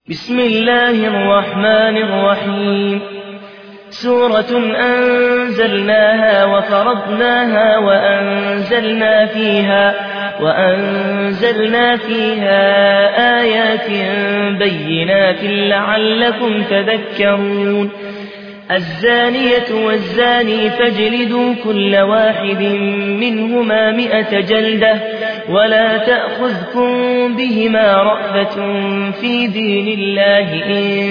بسم الله الرحمن الرحيم. سورة أنزلناها وفرضناها وأنزلنا فيها آيات بينات لعلكم تذكرون. الزانية والزاني فاجلدوا كل واحد منهما 100 جلدة ولا تأخذكم بهما رأفة في دين الله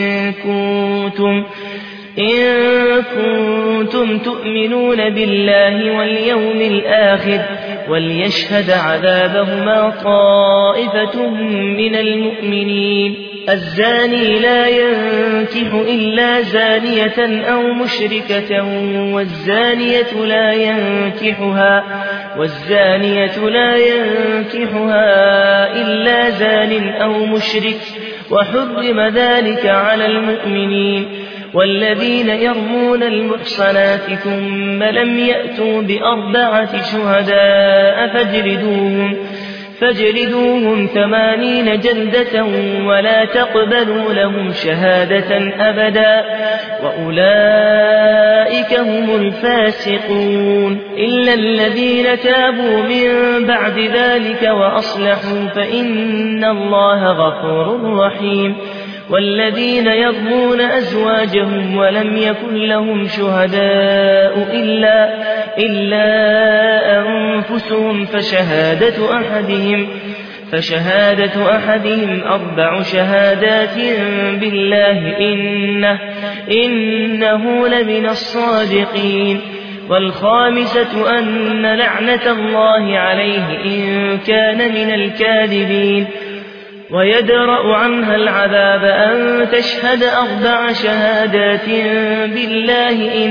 إن كنتم تؤمنون بالله واليوم الآخر وليشهد عذابهما طائفة من المؤمنين. الزاني لا ينكح إلا زانية أو مشركة والزانية لا ينكحها إلا زان أو مشرك وحرم ذلك على المؤمنين. والذين يرمون المحصنات ثم لم يأتوا ب4 شهداء فاجلدوهم 80 جلدة ولا تقبلوا لهم شهادة أبدا وأولئك هم الفاسقون. إلا الذين تابوا من بعد ذلك وأصلحوا فإن الله غفور رحيم. والذين يرمون أزواجهم ولم يكن لهم شهداء إلا أنفسهم فشهادة أحدهم 4 شهادات بالله إنه لمن الصادقين. والخامسة أن لعنة الله عليه إن كان من الكاذبين. ويدرأ عنها العذاب أن تشهد 4 شهادات بالله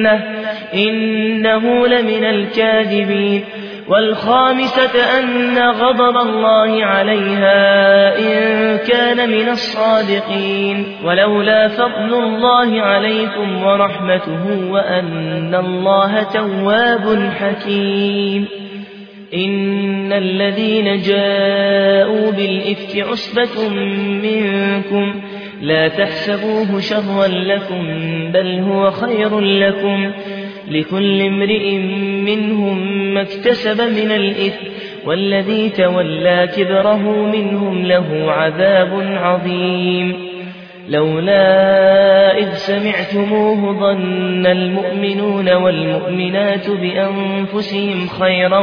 إنه لمن الكاذبين. والخامسة أن غضب الله عليها إن كان من الصادقين. ولولا فضل الله عليكم ورحمته وأن الله تواب حكيم. إن الذين جاءوا بالإفك عصبة منكم لا تحسبوه شرا لكم بل هو خير لكم لكل امرئ منهم ما اكتسب من الإثم والذي تولى كبره منهم له عذاب عظيم. لولا إذ سمعتموه ظن المؤمنون والمؤمنات بأنفسهم خيرا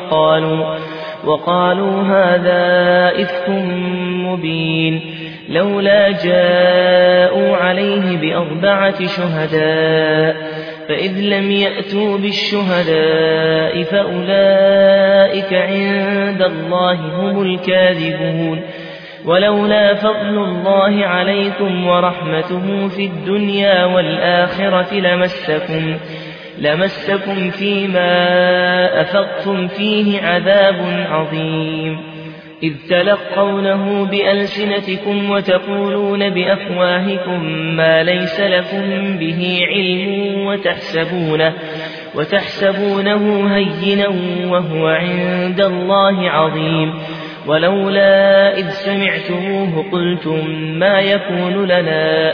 وقالوا هذا إفك مبين. لولا جاءوا عليه ب4 شهداء فإذ لم يأتوا بالشهداء فأولئك عند الله هم الكاذبون. ولولا فضل الله عليكم ورحمته في الدنيا والآخرة لمسكم فيما أفضتم فيه عذاب عظيم. إذ تلقونه بألسنتكم وتقولون بأفواهكم ما ليس لكم به علم وتحسبونه هينا وهو عند الله عظيم. ولولا إذ سمعتموه قلتم ما يكون لنا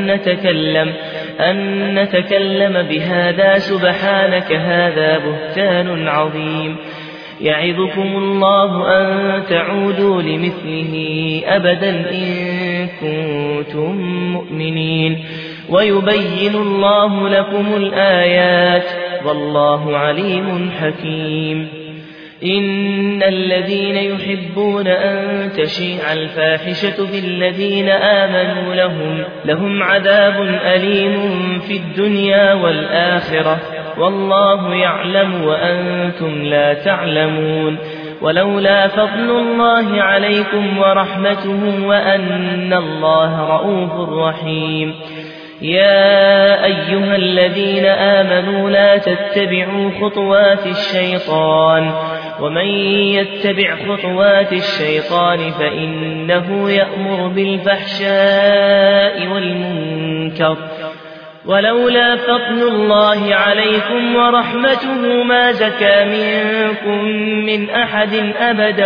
أن نتكلم بهذا سبحانك هذا بهتان عظيم. يعظكم الله أن تعودوا لمثله أبدا إن كنتم مؤمنين ويبين الله لكم الآيات والله عليم حكيم. إن الذين يحبون أن تشيع الفاحشة بالذين آمنوا لهم عذاب أليم في الدنيا والآخرة والله يعلم وأنتم لا تعلمون. ولولا فضل الله عليكم ورحمته وأن الله رءوف رحيم. يا أيها الذين آمنوا لا تتبعوا خطوات الشيطان ومن يتبع خطوات الشيطان فإنه يأمر بالفحشاء ولولا فضل الله عليكم ورحمته ما زكى منكم من أحد أبدا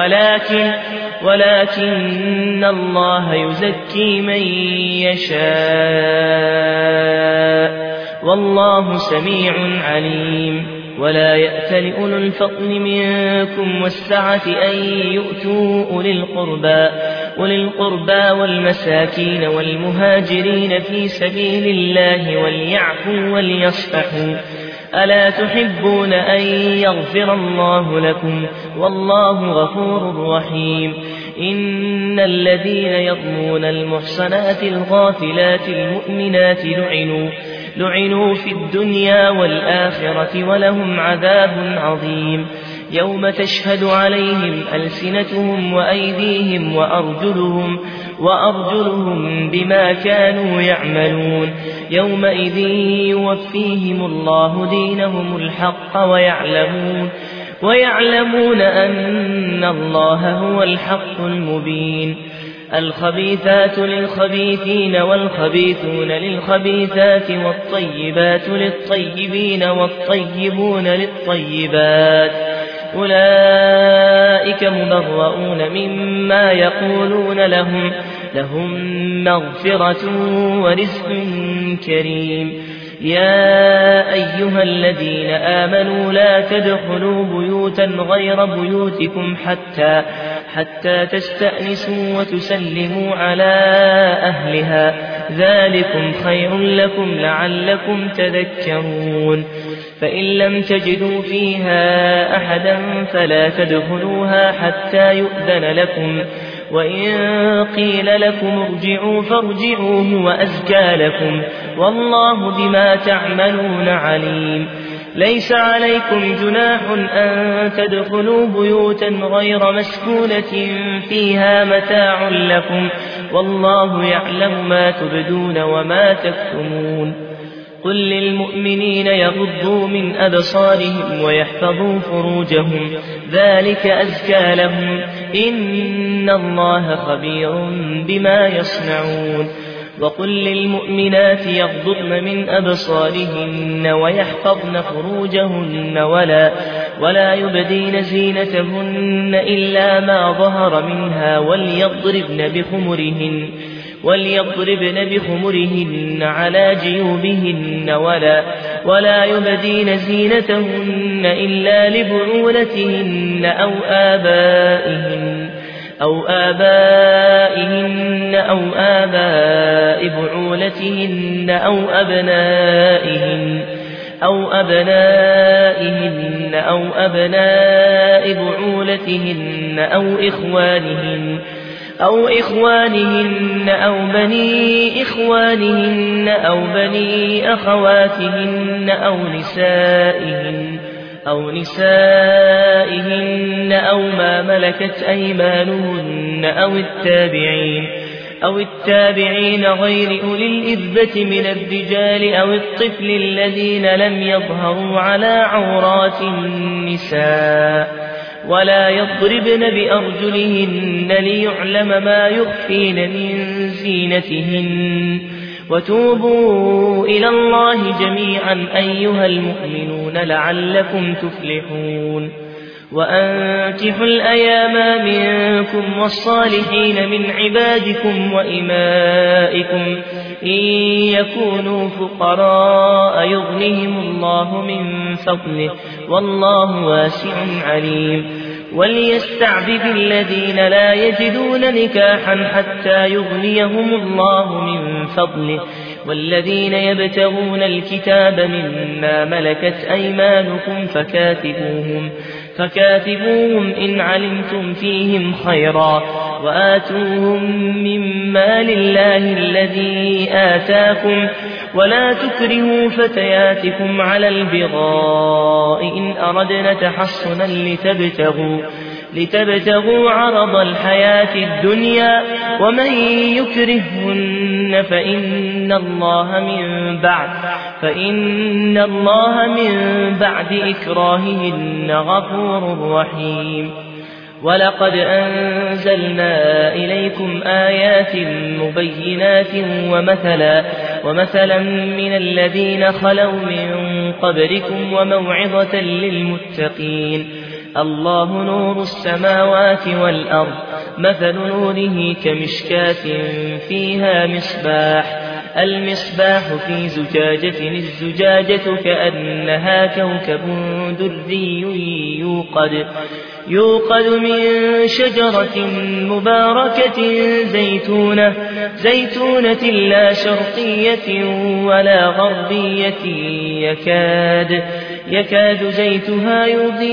ولكن الله يزكي من يشاء والله سميع عليم. ولا يأتل أولو الفضل منكم والسعة أن يؤتوا أولي القربى والمساكين والمهاجرين في سبيل الله وليعفوا وليصفحوا ألا تحبون أن يغفر الله لكم والله غفور رحيم. إن الذين يرمون المحصنات الغافلات المؤمنات لعنوا في الدنيا والآخرة ولهم عذاب عظيم. يوم تشهد عليهم ألسنتهم وأيديهم وأرجلهم بما كانوا يعملون. يومئذ يوفيهم الله دينهم الحق ويعلمون أن الله هو الحق المبين. الخبيثات للخبيثين والخبيثون للخبيثات والطيبات للطيبين والطيبون للطيبات أولئك مبرؤون مما يقولون لهم مغفرة ورزق كريم. يا أيها الذين آمنوا لا تدخلوا بيوتا غير بيوتكم حتى تستأنسوا وتسلموا على أهلها ذلكم خير لكم لعلكم تذكرون. فإن لم تجدوا فيها أحدا فلا تدخلوها حتى يؤذن لكم وإن قيل لكم ارجعوا فارجعوا هو أزكى لكم والله بما تعملون عليم. ليس عليكم جناح أن تدخلوا بيوتا غير مسكونة فيها متاع لكم والله يعلم ما تبدون وما تكتمون. قل للمؤمنين يغضوا من أبصارهم ويحفظوا فروجهم ذلك أزكى لهم إن الله خبير بما يصنعون. وقل للمؤمنات يغضضن من أبصارهن ويحفظن فروجهن ولا يبدين زينتهن إلا ما ظهر منها وليضربن بخمرهن على جيوبهن ولا يبدين زينتهن إلا لبعولتهن أو آبائهن أو آباء بعولتهن أو أبنائهن أو أبناء بعولتهن أو إخوانهن أو بني إخوانهن أو بني أخواتهن أو نسائهن أو ما ملكت أيمانهن أو التابعين غير أولي الإذبة من الرجال أو الطفل الذين لم يظهروا على عورات النساء ولا يضربن بأرجلهن ليعلم ما يخفين من زينتهن. وتوبوا إلى الله جميعا أيها المؤمنون لعلكم تفلحون. وأنكحوا الأيام منكم والصالحين من عبادكم وإمائكم إن يكونوا فقراء يغنهم الله من فضله والله واسع عليم. وليستعبد الذين لا يجدون نكاحا حتى يغنيهم الله من فضله والذين يبتغون الكتاب مما ملكت أيمانكم فكاتبوهم إن علمتم فيهم خيرا وآتوهم من مال الله الذي آتاكم ولا تكرهوا فتياتكم على البغاء إن أردنا تحصنا لتبتغوا عرض الحياة الدنيا ومن يكرههن فإن الله من بعد إكراههن غفور رحيم. ولقد أنزلنا إليكم آيات مبينات ومثلا من الذين خلوا من قبلكم وموعظة للمتقين. الله نور السماوات والأرض، مثل نوره كمشكاة فيها مصباح، المصباح في زجاجة، الزجاجة كأنها كوكب دري يوقد من شجرة مباركة زيتونة لا شرقية ولا غربية يكاد زيتها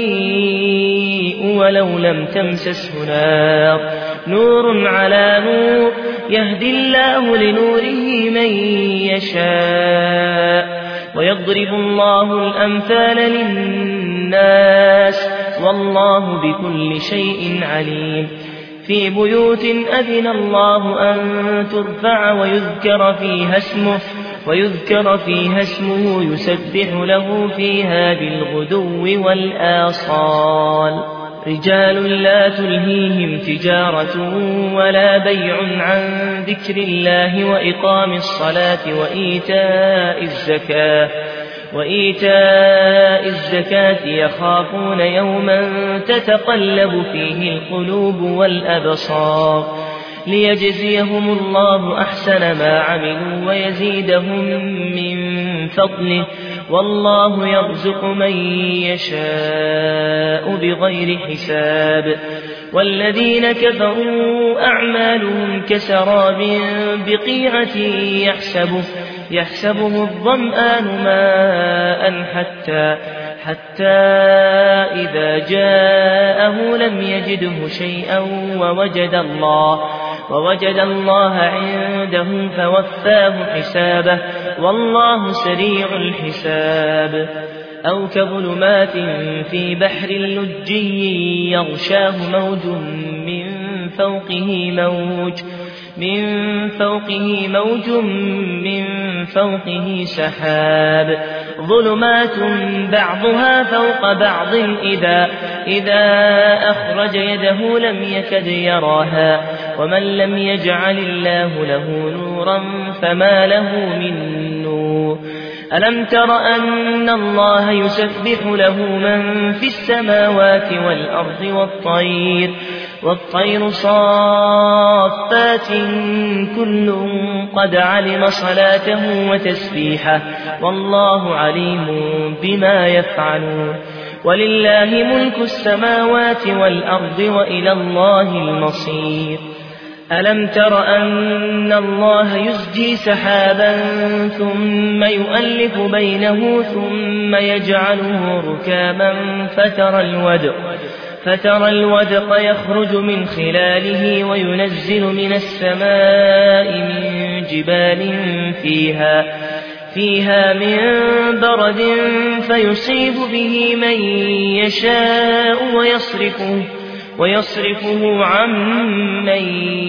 يضيء ولو لم تمسسه نار، نور على نور، يهدي الله لنوره من يشاء، ويضرب الله الأمثال للناس، والله بكل شيء عليم. في بيوت أذن الله أن ترفع ويذكر فيها اسمه يسبح له فيها بالغدو والآصال. رجال لا تلهيهم تجارة ولا بيع عن ذكر الله وإقام الصلاة وإيتاء الزكاة يخافون يوما تتقلب فيه القلوب والأبصار، ليجزيهم الله أحسن ما عملوا ويزيدهم من فضله، والله يرزق من يشاء بغير حساب. والذين كفروا أعمالهم كسراب بقيعة يحسبه الظمآن ماء حتى إذا جاءه لم يجده شيئا ووجد الله عنده فوفاه حسابه، والله سريع الحساب. أو كظلمات في بحر لجي يغشاه موج من فوقه سحاب، ظلمات بعضها فوق بعض إذا أخرج يده لم يكد يراها، ومن لم يجعل الله له نورا فما له من نور. ألم تر أن الله يسبح له من في السماوات والأرض والطير صافات كل قد علم صلاته وتسبيحه، والله عليم بما يفعلون. ولله ملك السماوات والأرض وإلى الله المصير. ألم تر أن الله يزجي سحابا ثم يؤلف بينه ثم يجعله ركاما فترى الودق يخرج من خلاله وينزل من السماء من جبال فيها من برد فيصيب به من يشاء ويصرفه عن من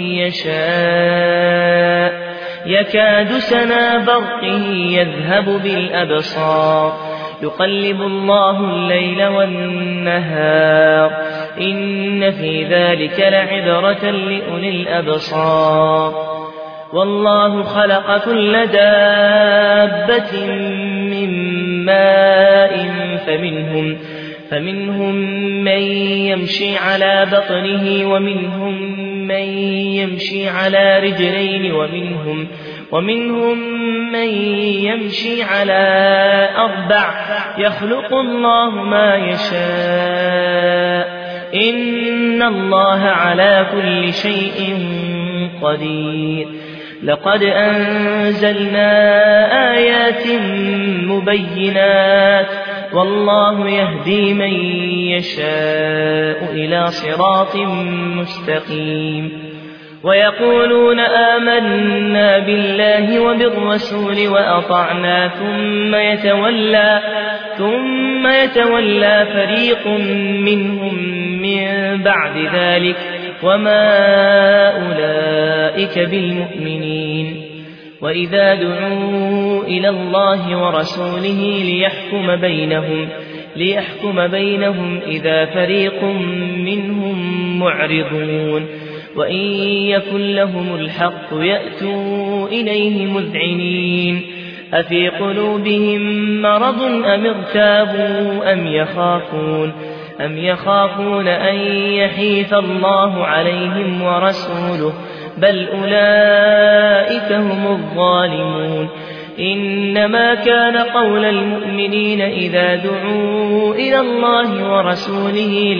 يشاء، يكاد سنا برقه يذهب بالأبصار، يقلب الله الليل والنهار، إن في ذلك لعبرة لأولي الأبصار. والله خلق كل دابة من ماء فمنهم من يمشي على بطنه ومنهم من يمشي على رجلين ومنهم من يمشي على أربع، يخلق الله ما يشاء، إن الله على كل شيء قدير. لقد أنزلنا آيات مبينات، والله يهدي من يشاء إلى صراط مستقيم. ويقولون آمنا بالله وبالرسول وأطعنا ثم يتولى فريق منهم من بعد ذلك، وما أولئك بالمؤمنين. وإذا دعوا إلى الله ورسوله ليحكم بينهم إذا فريق منهم معرضون. وإن يكن لهم الحق يأتوا إليه مذعنين أفي قلوبهم مرض أم ارتابوا أم يخافون أن يحيف الله عليهم ورسوله بل أولئك هم الظالمون إنما كان قول المؤمنين إذا دعوا إلى الله ورسوله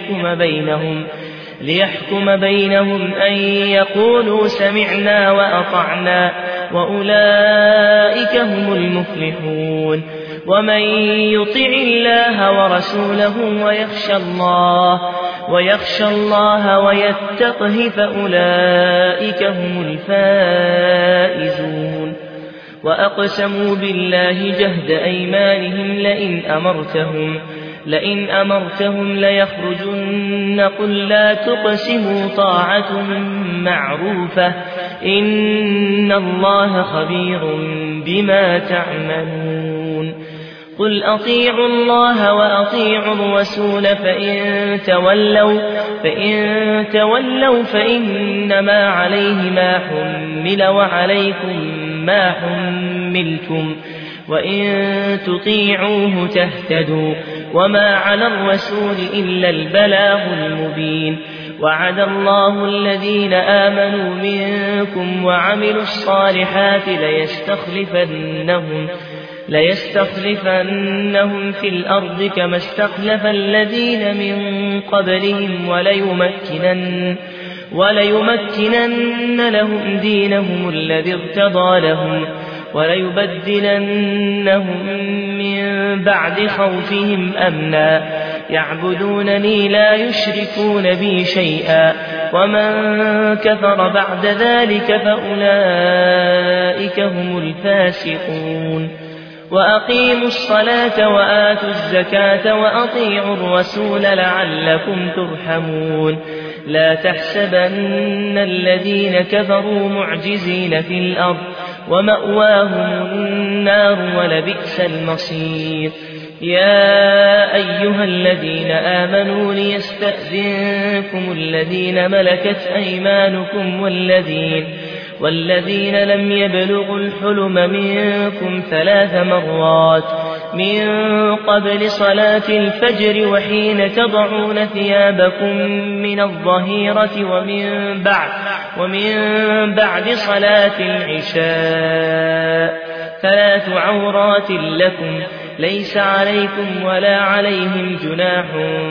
ليحكم بينهم أن يقولوا سمعنا وأطعنا وأولئك هم المفلحون ومن يطع الله ورسوله ويخشى الله ويتقه فأولئك هم الفائزون وأقسموا بالله جهد أيمانهم لئن أمرتهم ليخرجن قل لا تقسموا طاعة معروفة إن الله خبير بما تعملون قل أطيعوا الله وأطيعوا الرسول فإن تولوا فإنما عليه ما حمل وعليكم ما حملتم وإن تطيعوه تهتدوا وما على الرسول إلا البلاغ المبين وعد الله الذين آمنوا منكم وعملوا الصالحات ليستخلفنهم في الأرض كما استخلف الذين من قبلهم وليمكنن لهم دينهم الذي ارتضى لهم وليبدلنهم من بعد خوفهم أمنا يعبدونني لا يشركون بي شيئا ومن كفر بعد ذلك فأولئك هم الفاسقون وأقيموا الصلاة وآتوا الزكاة وأطيعوا الرسول لعلكم ترحمون لا تحسبن الذين كفروا معجزين في الأرض ومأواهم النار ولبئس المصير يا أيها الذين آمنوا ليستأذنكم الذين ملكت أيمانكم والذين لم يبلغوا الحلم منكم 3 مرات من قبل صلاة الفجر وحين تضعون ثيابكم من الظهيرة ومن بعد صلاة العشاء 3 عورات لكم ليس عليكم ولا عليهم جناح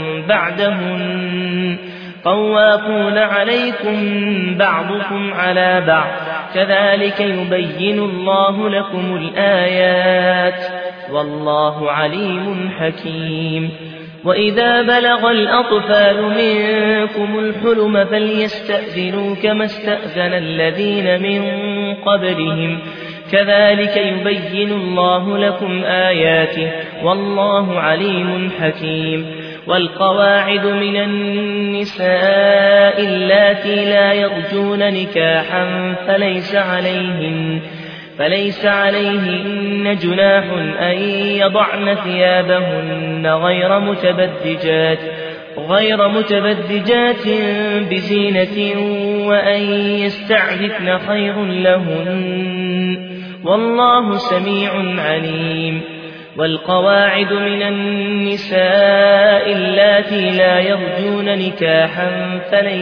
بعدهن طوافون عليكم بعضكم على بعض كذلك يبين الله لكم الآيات والله عليم حكيم وإذا بلغ الأطفال منكم الحلم فليستأذنوا كما استأذن الذين من قبلهم كذلك يبين الله لكم آياته والله عليم حكيم والقواعد من النساء اللاتي لا يرجون نكاحا فليس عليهن جناح أن يضعن ثيابهن غير متبدجات بزينة وأن يستعففن خير لهن والله سميع عليم والقواعد من النساء اللاتي لا يرجون نكاحا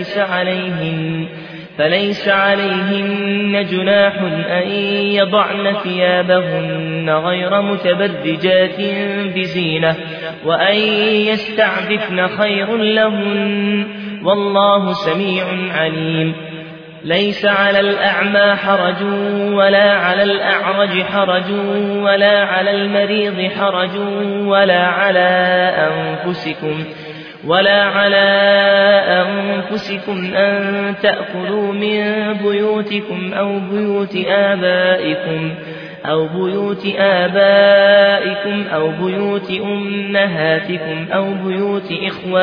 فليس عليهن جناح أن يضعن ثيابهن غير متبرجات بزينة وأن يستعففن خير لهن والله سميع عليم ليس على الأعمى حرج ولا على الأعرج حرج ولا على المريض حرج ولا على أنفسكم أن تأكلوا من بيوتكم أو بيوت آبائكم أو بيوت أمهاتكم أو بيوت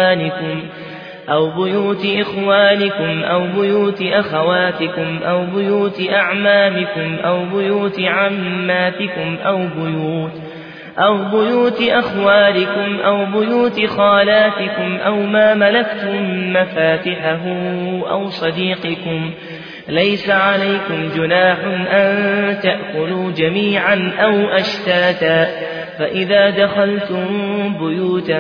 إخوانكم أو بيوت أخواتكم أو بيوت أعمامكم أو بيوت عماتكم أو بيوت أخوالكم أو بيوت خالاتكم أو ما ملكتم مفاتحه أو صديقكم. ليس عليكم جناح أن تأكلوا جميعا أو أشتاتا، فإذا دخلتم بيوتا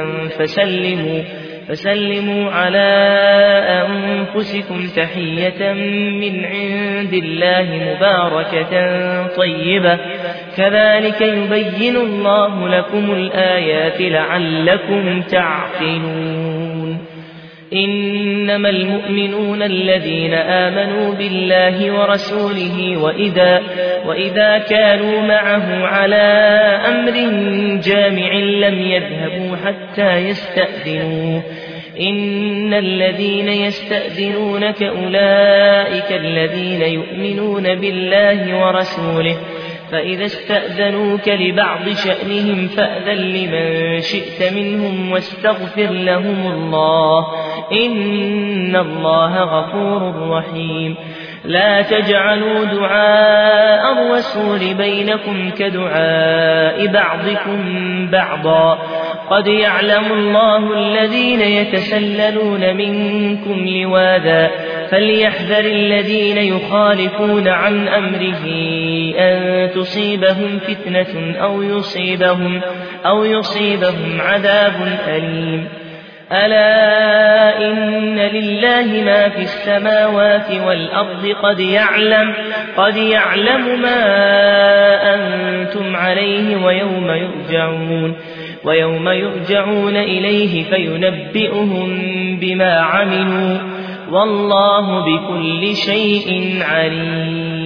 فسلموا على أنفسكم تحية من عند الله مباركة طيبة، كذلك يبين الله لكم الآيات لعلكم تعقلون. إنما المؤمنون الذين آمنوا بالله ورسوله وإذا كانوا معه على أمر جامع لم يذهبوا حتى يستأذنوه. إن الذين يستأذنونك أولئك الذين يؤمنون بالله ورسوله، فإذا استأذنوك لبعض شأنهم فأذن لمن شئت منهم واستغفر لهم الله، إن الله غفور رحيم. لا تجعلوا دعاء الرسول بينكم كدعاء بعضكم بعضا، قد يعلم الله الذين يتسللون منكم لواذا، فليحذر الذين يخالفون عن أمره أن تصيبهم فتنة أو يصيبهم عذاب أليم. ألا إن لله ما في السماوات والأرض، قد يعلم ما أنتم عليه ويوم يرجعون إليه فينبئهم بما عملوا، والله بكل شيء عليم.